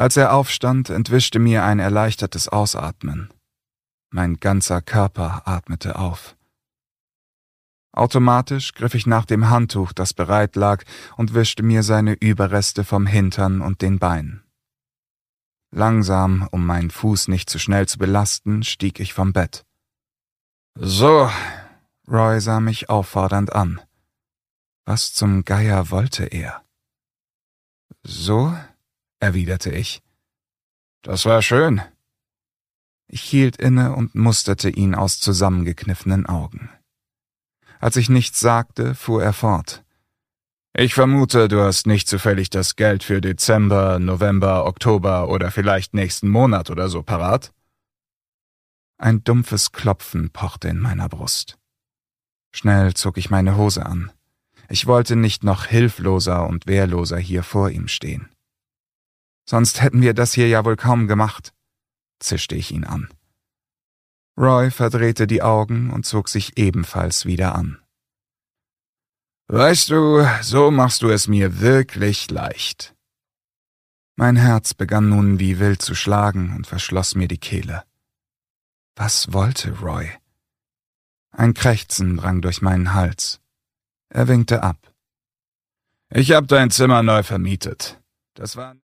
Als er aufstand, entwischte mir ein erleichtertes Ausatmen. Mein ganzer Körper atmete auf. Automatisch griff ich nach dem Handtuch, das bereit lag, und wischte mir seine Überreste vom Hintern und den Beinen. Langsam, um meinen Fuß nicht zu schnell zu belasten, stieg ich vom Bett. »So«, Roy sah mich auffordernd an. Was zum Geier wollte er? »So?«, erwiderte ich. »Das war schön.« Ich hielt inne und musterte ihn aus zusammengekniffenen Augen. Als ich nichts sagte, fuhr er fort. »Ich vermute, du hast nicht zufällig das Geld für Dezember, November, Oktober oder vielleicht nächsten Monat oder so parat?« Ein dumpfes Klopfen pochte in meiner Brust. Schnell zog ich meine Hose an. Ich wollte nicht noch hilfloser und wehrloser hier vor ihm stehen. »Sonst hätten wir das hier ja wohl kaum gemacht«, zischte ich ihn an. Roy verdrehte die Augen und zog sich ebenfalls wieder an. »Weißt du, so machst du es mir wirklich leicht.« Mein Herz begann nun wie wild zu schlagen und verschloss mir die Kehle. Was wollte Roy? Ein Krächzen drang durch meinen Hals. Er winkte ab. »Ich hab dein Zimmer neu vermietet. Das war